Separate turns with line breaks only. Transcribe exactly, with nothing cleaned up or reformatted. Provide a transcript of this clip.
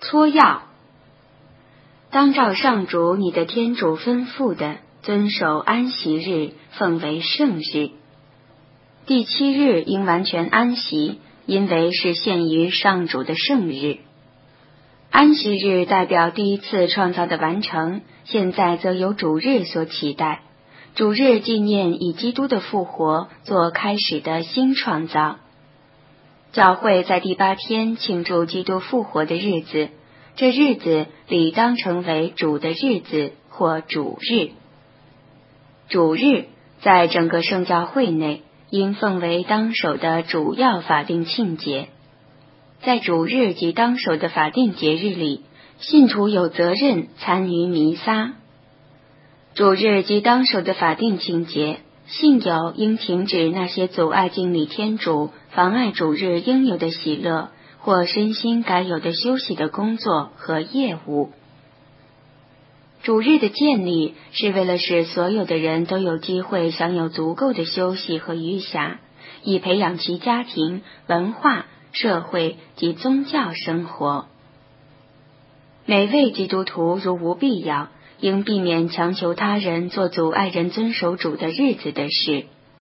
撮要。当照上主你的天主吩咐的，遵守安息日，奉为圣日。第七日应完全安息，因为是献于上主的圣日。安息日代表第一次创造的完成，现在则由主日所期待。主日纪念以基督的复活做开始的新创造。教会在第八天庆祝基督复活的日子，这日子理当成为主的日子或主日。主日在整个圣教会内应奉为当守的主要法定庆节。在主日及当守的法定节日里，信徒有责任参与弥撒。主日及当守的法定庆节，信友应停止那些阻碍敬礼天主、妨碍主日应有的喜乐或身心该有的休息的工作和业务。主日的建立是为了使所有的人都有机会享有足够的休息和余暇，以培养其家庭、文化、社会及宗教生活。每位基督徒如无必要，应避免强求他人做阻碍人遵守主的日子的事。